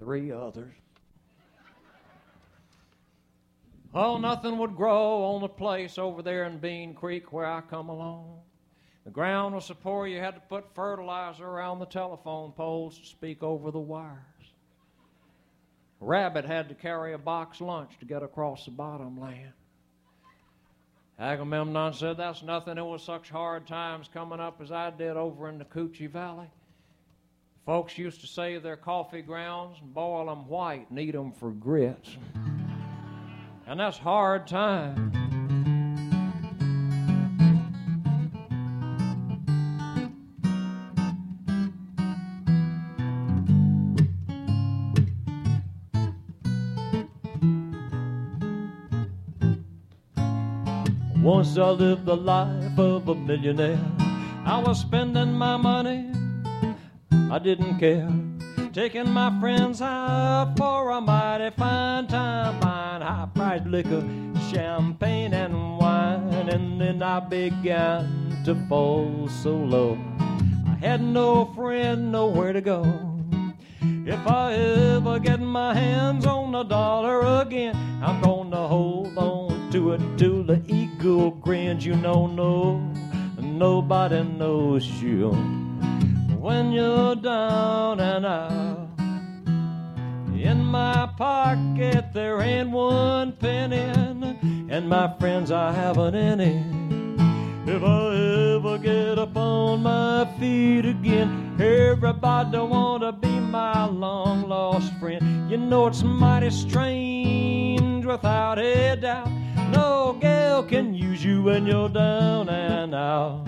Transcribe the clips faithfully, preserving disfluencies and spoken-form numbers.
three others. Oh, nothing would grow on the place over there in Bean Creek where I come along. The ground was so poor you had to put fertilizer around the telephone poles to speak over the wires. Rabbit had to carry a box lunch to get across the bottomland. Agamemnon said, that's nothing. It was such hard times coming up as I did over in the Coochie Valley. Folks used to save their coffee grounds and boil them white and eat them for grits. And that's hard time. Once I lived the life of a millionaire. I was spending my money, I didn't care. Taking my friends out for a mighty fine time, buying high-priced liquor, champagne and wine. And then I began to fall so low. I had no friend, nowhere to go. If I ever get my hands on a dollar again, I'm gonna hold on to it till the eagle grins. You know, no, nobody knows you when you're down and out. In my pocket there ain't one penny, and my friends I haven't any. If I ever get up on my feet again, everybody wanna be my long lost friend. You know it's mighty strange without a doubt. No gal can use you when you're down and out.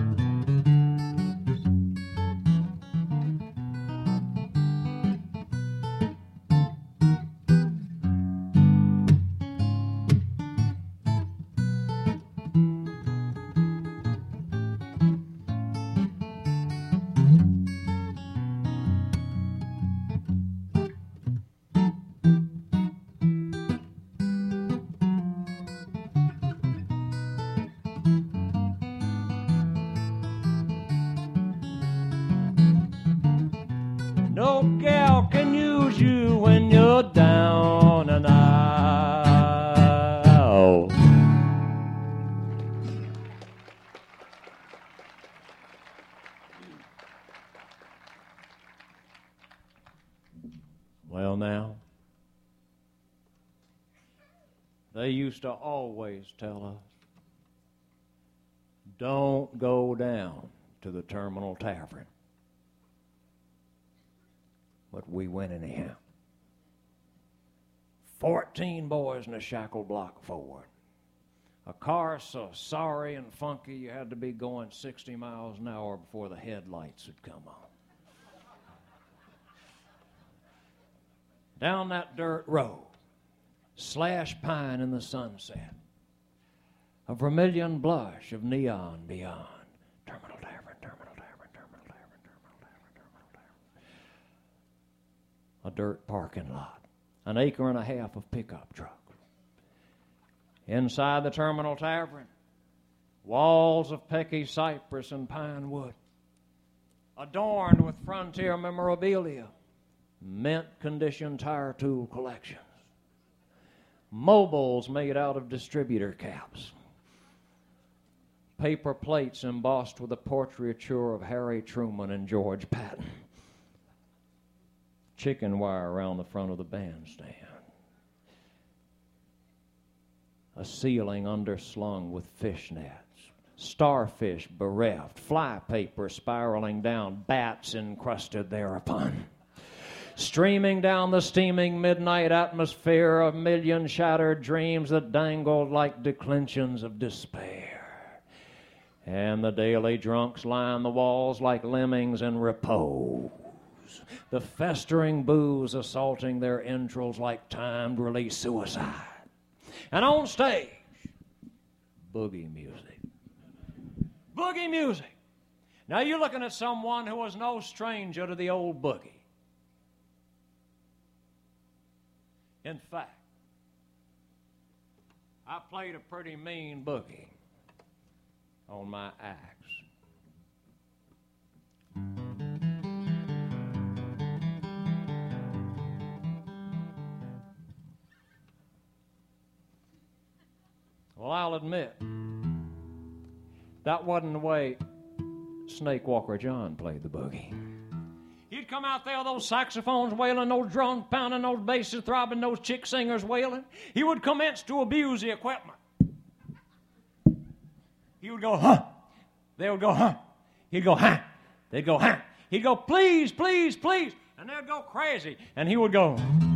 No gal can use you when you're down and out. Well, now, they used to always tell us, don't go down to the Terminal Tavern. But we went anyhow. Fourteen boys in a shackle block forward. A car so sorry and funky you had to be going sixty miles an hour before the headlights would come on. Down that dirt road, slash pine in the sunset, a vermilion blush of neon beyond. Terminal Tavern, Terminal Tavern, Terminal Tavern, Terminal Tavern, Terminal Tavern. A dirt parking lot, an acre and a half of pickup trucks. Inside the Terminal Tavern, walls of pecky cypress and pine wood, adorned with frontier memorabilia, mint-condition tire tool collections, mobiles made out of distributor caps, paper plates embossed with a portraiture of Harry Truman and George Patton, chicken wire around the front of the bandstand, a ceiling underslung with fishnets, starfish bereft, fly paper spiraling down, bats encrusted thereupon. Streaming down the steaming midnight atmosphere, a million shattered dreams that dangled like declensions of despair. And the daily drunks line the walls like lemmings in repose, the festering booze assaulting their entrails like timed release suicide. And on stage, boogie music. Boogie music. Now you're looking at someone who was no stranger to the old boogie. In fact, I played a pretty mean boogie on my axe. Well, I'll admit, that wasn't the way Snake Walker John played the boogie. He'd come out there with those saxophones wailing, those drums pounding, those basses throbbing, those chick singers wailing. He would commence to abuse the equipment. He would go, huh. They would go, huh. He'd go, huh. They'd go, huh. He'd go, please, please, please. And they'd go crazy. And he would go.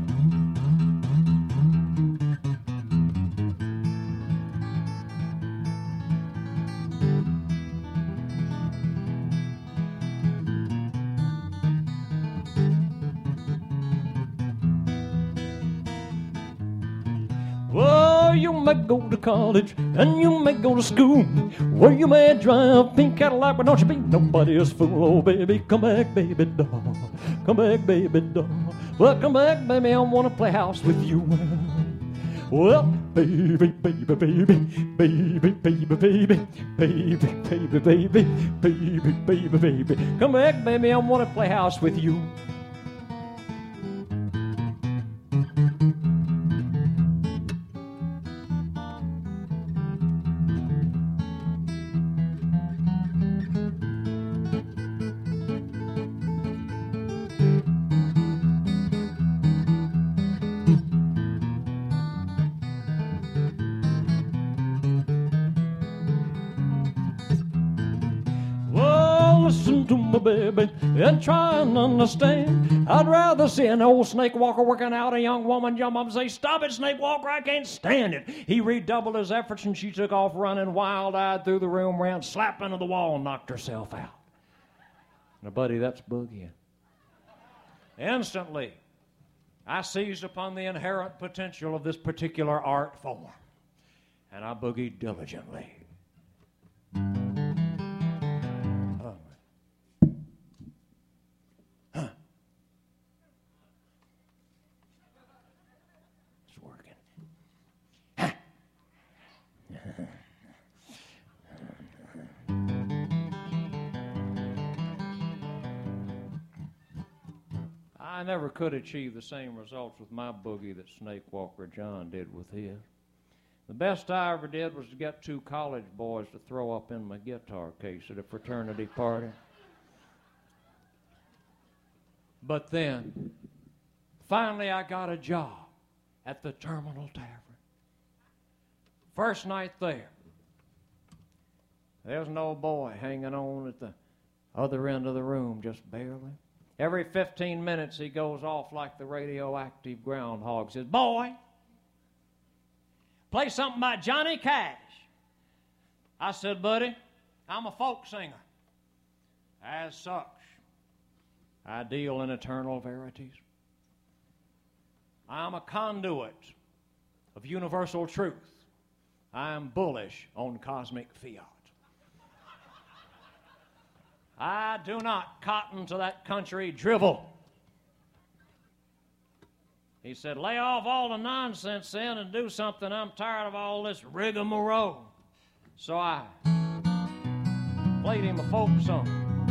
Well, you may go to college and you may go to school, where you may drive a pink Cadillac, but don't you be nobody's fool. Oh, baby, come back, baby doll. Come back, baby doll. Well, come back, baby, I want to play house with you. Well, baby, baby, baby, baby, baby, baby, baby, baby, baby, baby, baby, baby, baby. Come back, baby, I want to play house with you. Listen to me, baby, and try and understand. I'd rather see an old snake walker working out a young woman jump up and say, stop it, snake walker, I can't stand it. He redoubled his efforts and she took off running wild-eyed through the room, ran slap into the wall and knocked herself out. Now, buddy, that's boogieing. Instantly, I seized upon the inherent potential of this particular art form, and I boogied diligently. I never could achieve the same results with my boogie that Snake Walker John did with his. The best I ever did was to get two college boys to throw up in my guitar case at a fraternity party. But then, finally I got a job at the Terminal Tavern. First night there, there's an old boy hanging on at the other end of the room, just barely. Every fifteen minutes he goes off like the radioactive groundhog. Says, boy, play something by Johnny Cash. I said, buddy, I'm a folk singer. As such, I deal in eternal verities. I am a conduit of universal truth. I am bullish on cosmic fiat. I do not cotton to that country drivel. He said, lay off all the nonsense then and do something. I'm tired of all this rigmarole. So I played him a folk song.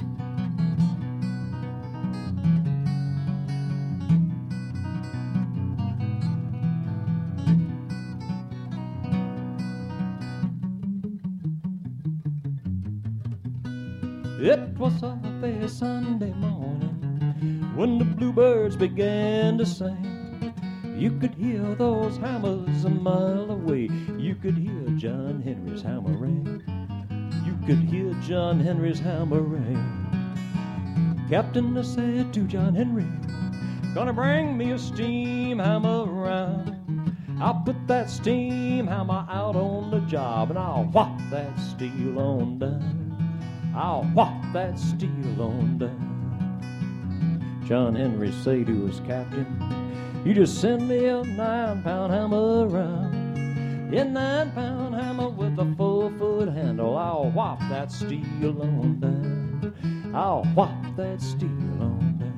It was a fair Sunday morning when the bluebirds began to sing. You could hear those hammers a mile away. You could hear John Henry's hammer ring. You could hear John Henry's hammer ring. Captain, I said to John Henry, gonna bring me a steam hammer around. I'll put that steam hammer out on the job and I'll whop that steel on down. I'll whop that steel on down. John Henry say to his captain, you just send me a nine-pound hammer around. A nine-pound hammer with a four-foot handle. I'll whop that steel on down. I'll whop that steel on down.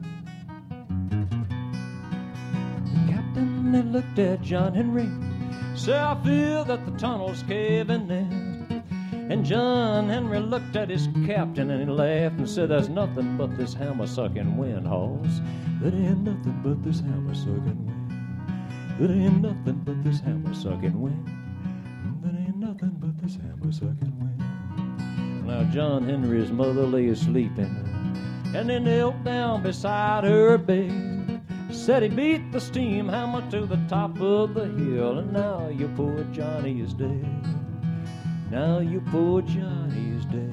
Looked at John Henry, Say, I feel that the tunnel's caving in. And John Henry looked at his captain and he laughed and said, there's nothing but this hammer-sucking wind, Hoss. There ain't nothing but this hammer-sucking wind. There ain't nothing but this hammer-sucking wind. There ain't nothing but this hammer-sucking wind. Now John Henry's mother lay sleeping, and he knelt down beside her bed. Said he beat the steam hammer to the top of the hill, and now your poor Johnny is dead. Now your poor Johnny is dead.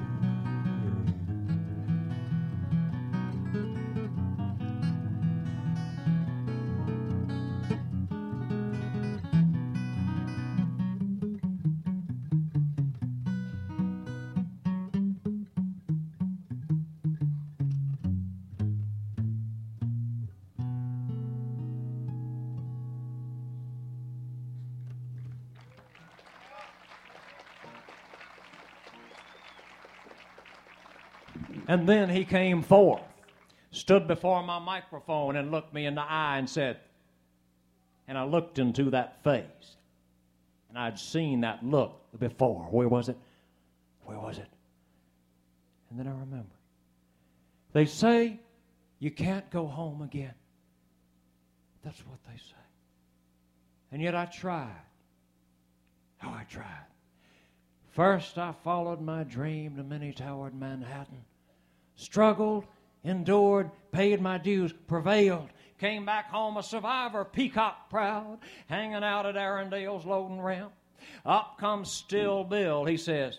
And then he came forth, stood before my microphone and looked me in the eye and said, and I looked into that face, and I'd seen that look before. Where was it? Where was it? And then I remembered. They say you can't go home again. That's what they say. And yet I tried. Oh, I tried. First, I followed my dream to many-towered Manhattan. Struggled, endured, paid my dues, prevailed, came back home a survivor, peacock proud, hanging out at Arundale's loading ramp. Up comes Still Bill. He says,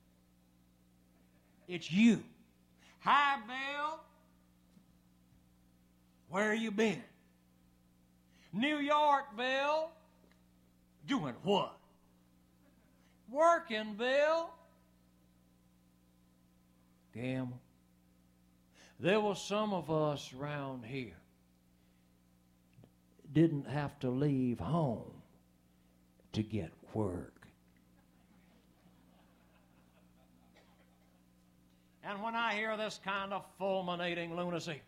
it's you. Hi, Bill. Where you been? New York, Bill. Doing what? Working, Bill. Gamble. There were some of us around here didn't have to leave home to get work. And when I hear this kind of fulminating lunacy,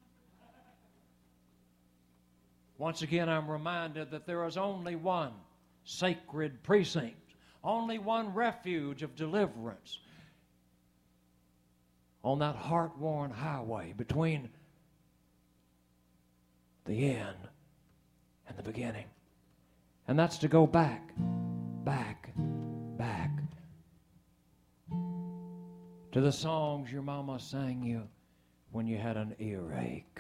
once again I'm reminded that there is only one sacred precinct, only one refuge of deliverance on that heart-worn highway between the end and the beginning. And that's to go back, back, back to the songs your mama sang you when you had an earache.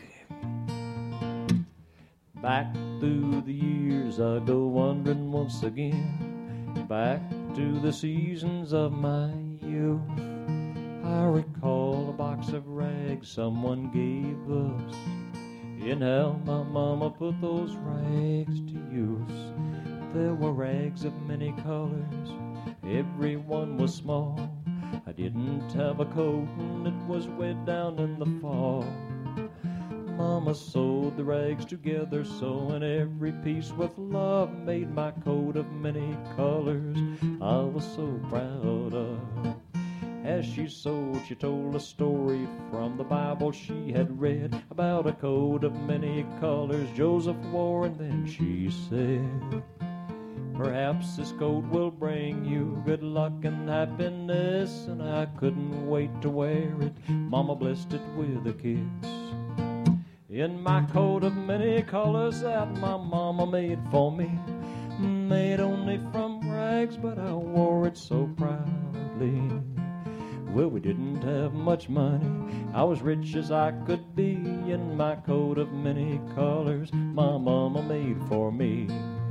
Back through the years I go wandering once again, back to the seasons of my youth. I recall a box of rags someone gave us, and how my mama put those rags to use. There were rags of many colors, every one was small. I didn't have a coat and it was way down in the fall. Mama sewed the rags together, sewing every piece with love, made my coat of many colors I was so proud of. As she sewed, she told a story from the Bible she had read about a coat of many colors Joseph wore, and then she said, perhaps this coat will bring you good luck and happiness, and I couldn't wait to wear it. Mama blessed it with a kiss. In my coat of many colors that my mama made for me, made only from rags, but I wore it so proudly. Well, we didn't have much money, I was rich as I could be, in my coat of many colors my mama made for me.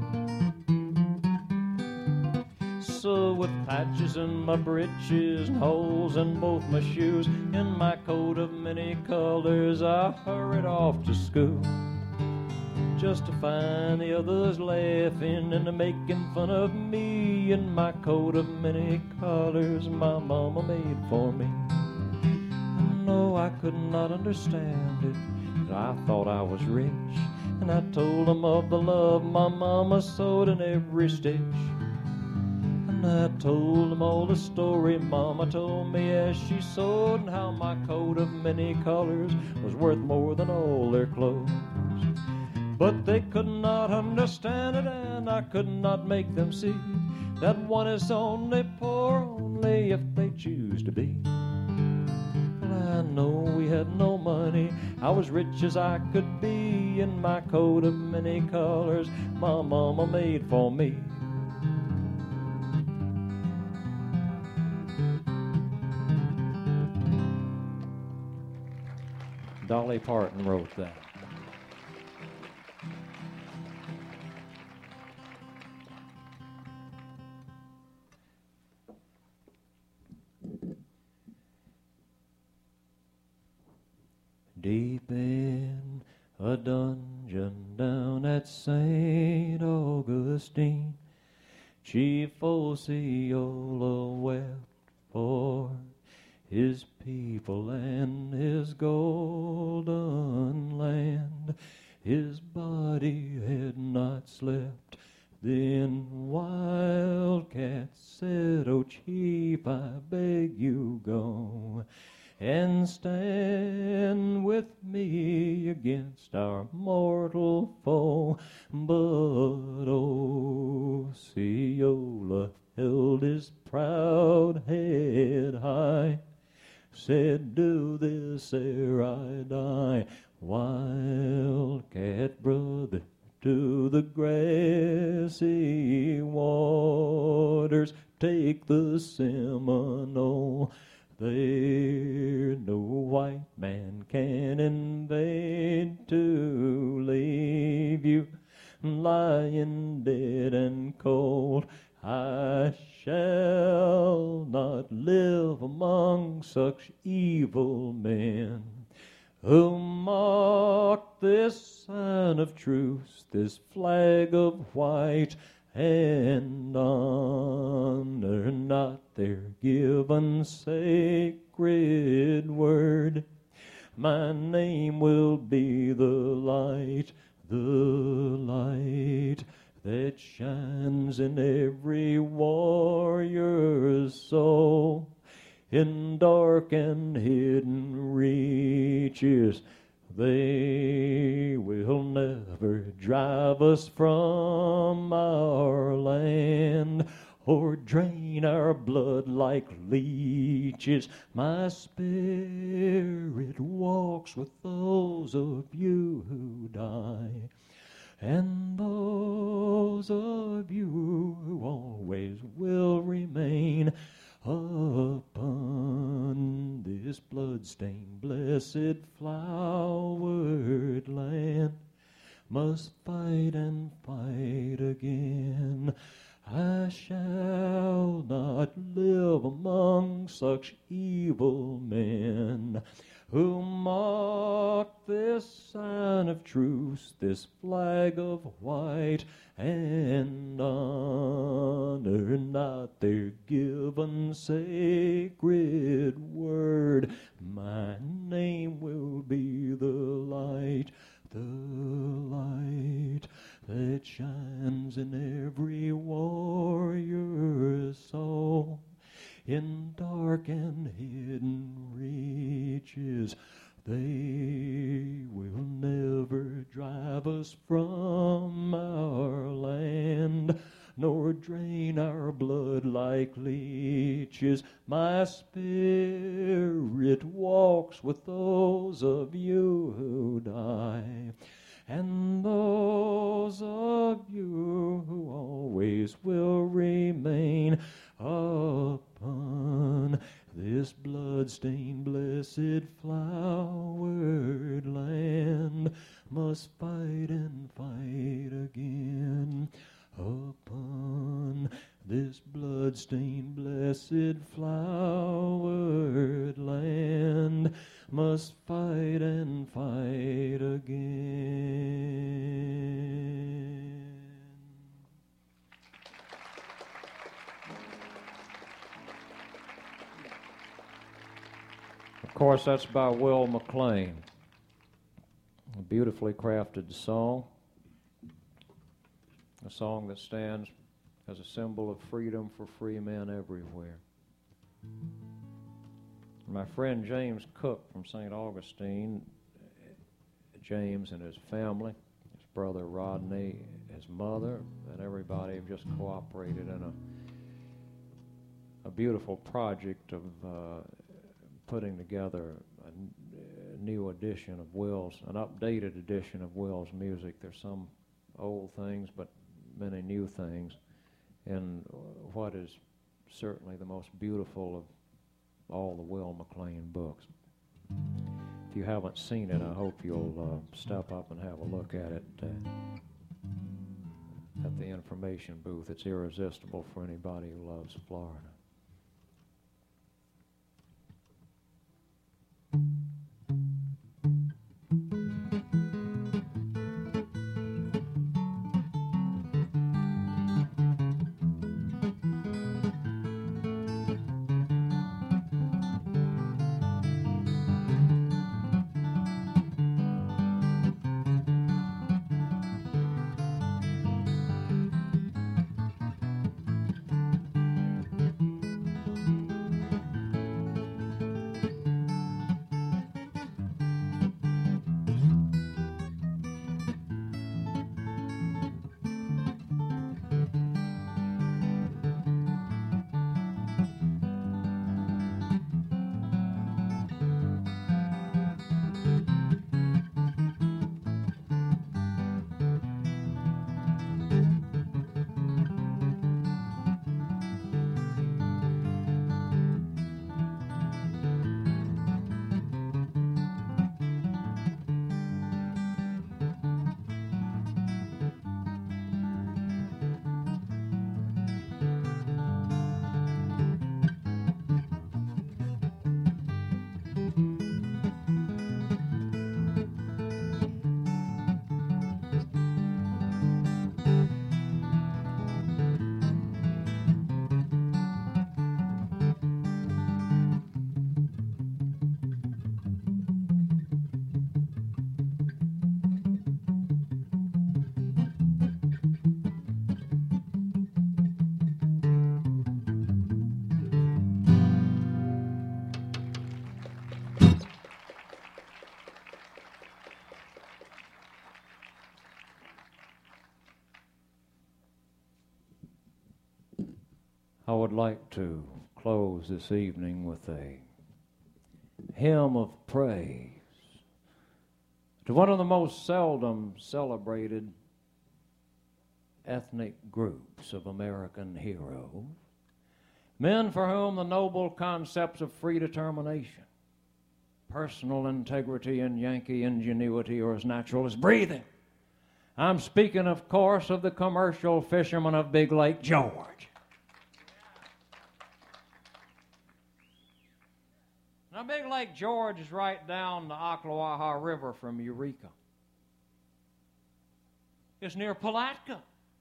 So with patches in my breeches and holes in both my shoes, in my coat of many colors I hurried off to school, just to find the others laughing and making fun of me, in my coat of many colors my mama made for me. No, I could not understand it, but I thought I was rich, and I told them of the love my mama sewed in every stitch. And I told them all the story mama told me as she sewed, and how my coat of many colors was worth more than all their clothes. But they could not understand it, and I could not make them see that one is only poor only if they choose to be. I know we had no money, I was rich as I could be, in my coat of many colors my mama made for me. Dolly Parton wrote that. Deep in a dungeon down at Saint Augustine, Chief Osceola wept for his people and his golden land. His body had not slept. Then Wildcat said, "Oh, Chief, I beg you go and stand with me against our mortal foe." But Osceola held his proud head high, said, "Do this ere I die." Wildcat brother, to the grassy waters take the Seminole. There no white man can invade to leave you lying dead and cold. I shall not live among such evil men who mock this sign of truce, this flag of white, and honor not their given sacred word. My name will be the light, the light that shines in every warrior's soul. In dark and hidden reaches, they will never drive us from our land or drain our blood like leeches. My spirit walks with those of you who die, and those of you who always will remain upon this blood-stained, blessed, flowered land. Must fight and fight again. I shall not live among such evil men who mock this sign of truce, this flag of white, and honor not their given sacred word. My name will be the light, the light that shines in every warrior's soul. In dark and hidden reaches, they will never drive us from our land, nor drain our blood like leeches. My spirit walks with those of you who die, and those of you who always will remain upon this blood-stained, blessed, flowered land. Must fight and fight again upon this blood-stained, blessed, flowered land. Must fight and fight again. Of course, that's by Will McLean. A beautifully crafted song. A song that stands as a symbol of freedom for free men everywhere. My friend James Cook from Saint Augustine, James and his family, his brother Rodney, his mother, and everybody have just cooperated in a a beautiful project of uh, putting together a, n- a new edition of Will's, an updated edition of Will's music. There's some old things, but many new things, and what is certainly the most beautiful of all the Will McLean books. If you haven't seen it, I hope you'll uh, step up and have a look at it uh, at the information booth. It's irresistible for anybody who loves Florida. I would like to close this evening with a hymn of praise to one of the most seldom celebrated ethnic groups of American heroes, men for whom the noble concepts of free determination, personal integrity, and Yankee ingenuity are as natural as breathing. I'm speaking, of course, of the commercial fishermen of Big Lake George. Now, Big Lake George is right down the Ocklawaha River from Eureka. It's near Palatka.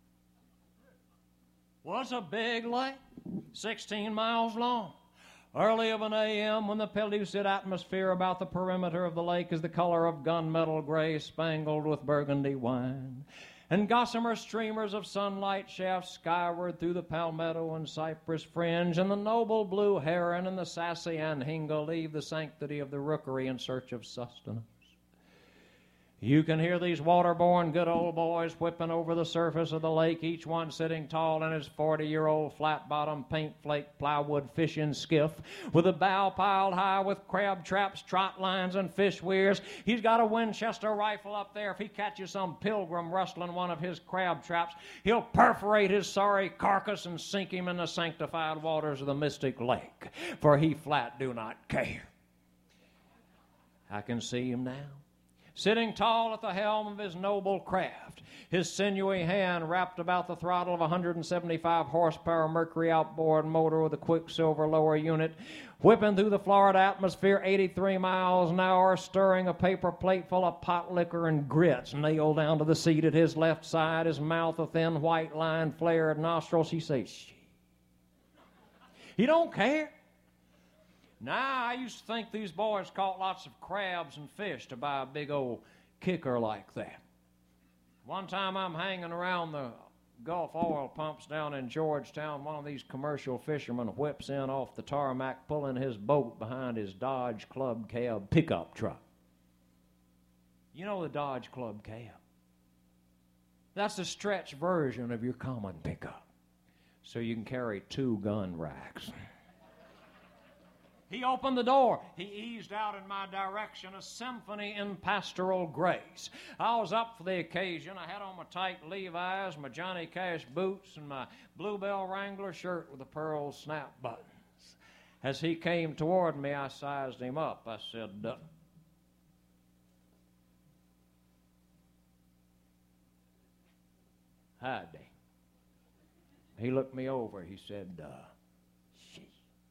Was a big lake, sixteen miles long. Early of an A M when the pellucid atmosphere about the perimeter of the lake is the color of gunmetal gray spangled with burgundy wine, and gossamer streamers of sunlight shaft skyward through the palmetto and cypress fringe, and the noble blue heron and the sassy anhinga leave the sanctity of the rookery in search of sustenance. You can hear these waterborne good old boys whipping over the surface of the lake, each one sitting tall in his forty-year-old flat-bottom, paint-flake, plywood fishing skiff with a bow piled high with crab traps, trot lines, and fish weirs. He's got a Winchester rifle up there. If he catches some pilgrim rustling one of his crab traps, he'll perforate his sorry carcass and sink him in the sanctified waters of the mystic lake, for he flat do not care. I can see him now, sitting tall at the helm of his noble craft, his sinewy hand wrapped about the throttle of a one hundred seventy-five horsepower Mercury outboard motor with a Quicksilver lower unit, whipping through the Florida atmosphere eighty-three miles an hour, stirring a paper plate full of pot liquor and grits nailed down to the seat at his left side, his mouth a thin white line, flared nostrils. He says, "Shh." He don't care. Now, I used to think these boys caught lots of crabs and fish to buy a big old kicker like that. One time I'm hanging around the Gulf oil pumps down in Georgetown. One of these commercial fishermen whips in off the tarmac, pulling his boat behind his Dodge Club Cab pickup truck. You know the Dodge Club Cab? That's a stretch version of your common pickup. So you can carry two gun racks. He opened the door. He eased out in my direction, a symphony in pastoral grace. I was up for the occasion. I had on my tight Levi's, my Johnny Cash boots, and my Bluebell Wrangler shirt with the pearl snap buttons. As he came toward me, I sized him up. I said, uh, Howdy. He looked me over. He said, uh, she.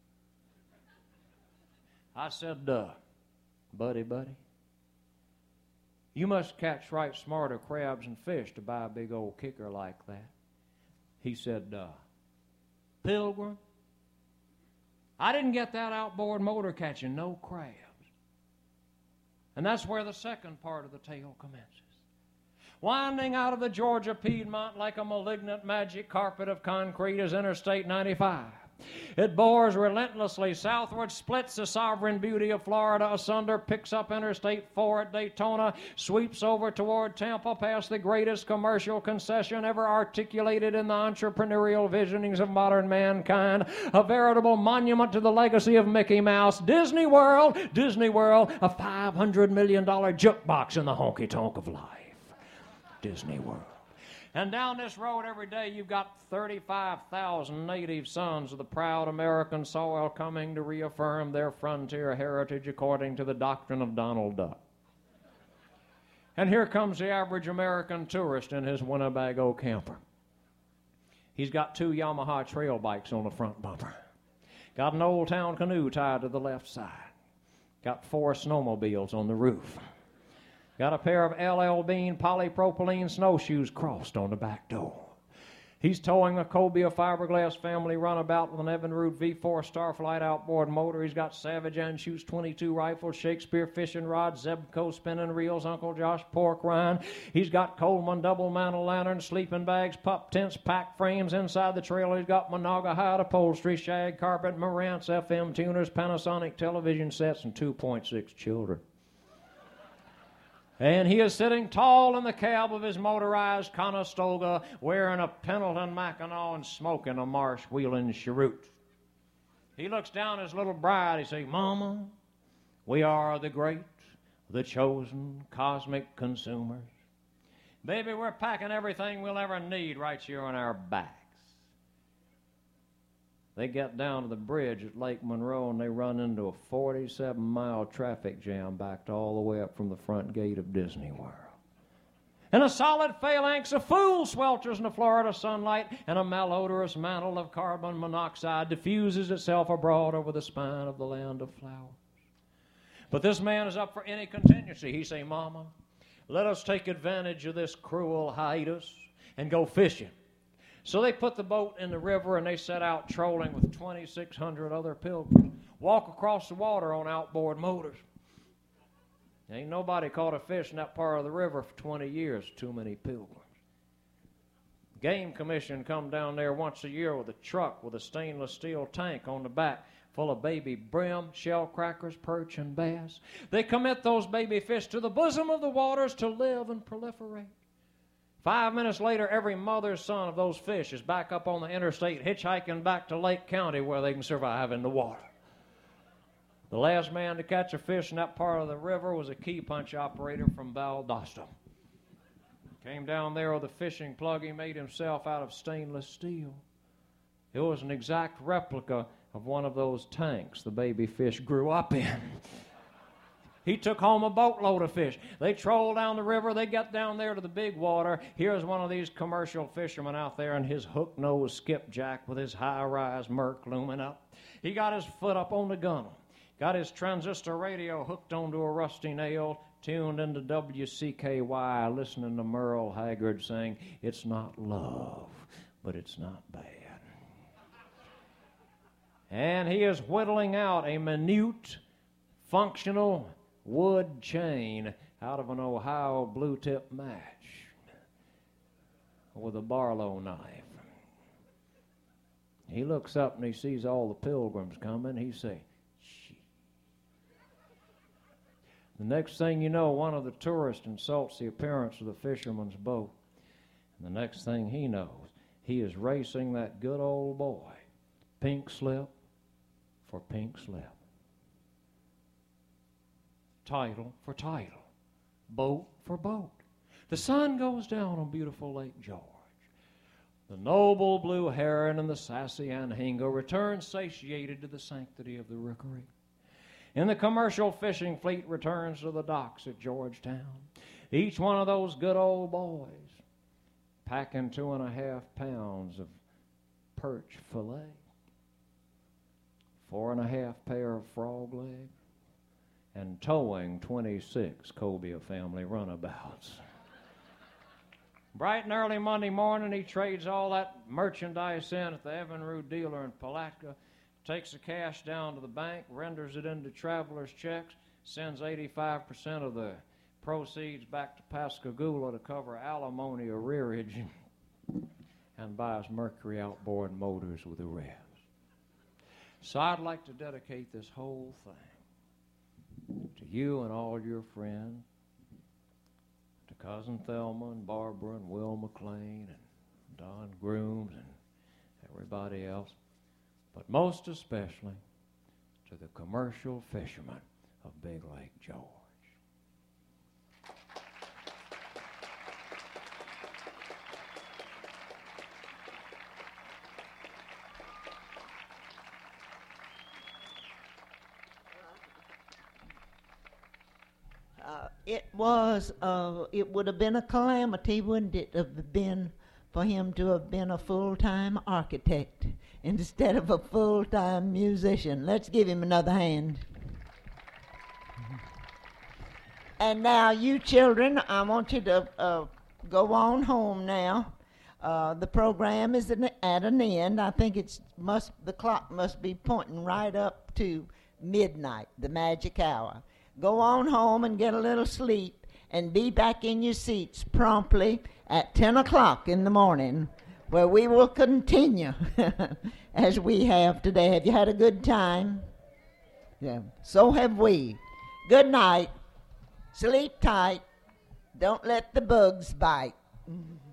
I said, uh, buddy, buddy, you must catch right smarter crabs and fish to buy a big old kicker like that. He said, uh, Pilgrim, I didn't get that outboard motor catching no crabs. And that's where the second part of the tale commences. Winding out of the Georgia Piedmont like a malignant magic carpet of concrete is Interstate ninety-five. It bores relentlessly southward, splits the sovereign beauty of Florida asunder, picks up Interstate four at Daytona, sweeps over toward Tampa past the greatest commercial concession ever articulated in the entrepreneurial visionings of modern mankind, a veritable monument to the legacy of Mickey Mouse. Disney World, Disney World, a five hundred million dollars jukebox in the honky-tonk of life. Disney World. And down this road every day you've got thirty-five thousand native sons of the proud American soil coming to reaffirm their frontier heritage according to the doctrine of Donald Duck. And here comes the average American tourist in his Winnebago camper. He's got two Yamaha trail bikes on the front bumper. Got an Old Town canoe tied to the left side. Got four snowmobiles on the roof. Got a pair of L L Bean polypropylene snowshoes crossed on the back door. He's towing a Cobia fiberglass family runabout with an Evinrude V four Starflight outboard motor. He's got Savage Anschutz twenty-two rifles, Shakespeare fishing rods, Zebco spinning reels, Uncle Josh pork rind. He's got Coleman double mantle lanterns, sleeping bags, pup tents, pack frames. Inside the trailer he's got Monaga hide upholstery, shag carpet, Marantz F M tuners, Panasonic television sets, and two point six children. And he is sitting tall in the cab of his motorized Conestoga, wearing a Pendleton Mackinac and smoking a Marsh Wheeling cheroot. He looks down at his little bride. He says, Mama, we are the great, the chosen, cosmic consumers. Baby, we're packing everything we'll ever need right here on our backs. They get down to the bridge at Lake Monroe and they run into a forty-seven mile traffic jam backed all the way up from the front gate of Disney World. And a solid phalanx of fool swelters in the Florida sunlight, and a malodorous mantle of carbon monoxide diffuses itself abroad over the spine of the land of flowers. But this man is up for any contingency. He say, Mama, let us take advantage of this cruel hiatus and go fishing. So they put the boat in the river and they set out trolling with twenty-six hundred other pilgrims. Walk across the water on outboard motors. Ain't nobody caught a fish in that part of the river for twenty years. Too many pilgrims. Game Commission come down there once a year with a truck with a stainless steel tank on the back full of baby brim, shell crackers, perch, and bass. They commit those baby fish to the bosom of the waters to live and proliferate. Five minutes later, every mother's son of those fish is back up on the interstate hitchhiking back to Lake County where they can survive in the water. The last man to catch a fish in that part of the river was a key punch operator from Valdosta. Came down there with a fishing plug he made himself out of stainless steel. It was an exact replica of one of those tanks the baby fish grew up in. He took home a boatload of fish. They troll down the river. They get down there to the big water. Here's one of these commercial fishermen out there in his hook-nosed skipjack with his high-rise Merc looming up. He got his foot up on the gunnel, got his transistor radio hooked onto a rusty nail, tuned into W C K Y, listening to Merle Haggard saying, it's not love, but it's not bad. And he is whittling out a minute, functional wood chain out of an Ohio blue-tip match with a Barlow knife. He looks up and he sees all the pilgrims coming. He say, shh. The next thing you know, one of the tourists insults the appearance of the fisherman's boat. The next thing he knows, he is racing that good old boy, pink slip for pink slip, title for title, boat for boat. The sun goes down on beautiful Lake George. The noble blue heron and the sassy anhinga return satiated to the sanctity of the rookery. And the commercial fishing fleet returns to the docks at Georgetown. Each one of those good old boys packing two and a half pounds of perch fillet, four and a half pair of frog legs, and towing twenty-six Cobia family runabouts. Bright and early Monday morning, he trades all that merchandise in at the Evinrude dealer in Palatka, takes the cash down to the bank, renders it into traveler's checks, sends eighty-five percent of the proceeds back to Pascagoula to cover alimony arrearage, and buys Mercury outboard motors with the rest. So I'd like to dedicate this whole thing to you and all your friends, to Cousin Thelma and Barbara and Will McLean and Don Grooms and everybody else, but most especially to the commercial fishermen of Big Lake George. Uh, it was, uh, it would have been a calamity, wouldn't it, have been for him to have been a full-time architect instead of a full-time musician. Let's give him another hand. And now, you children, I want you to uh, go on home now. Uh, the program is an, at an end. I think it's must the clock must be pointing right up to midnight, the magic hour. Go on home and get a little sleep and be back in your seats promptly at ten o'clock in the morning, where we will continue as we have today. Have you had a good time? Yeah. So have we. Good night. Sleep tight. Don't let the bugs bite.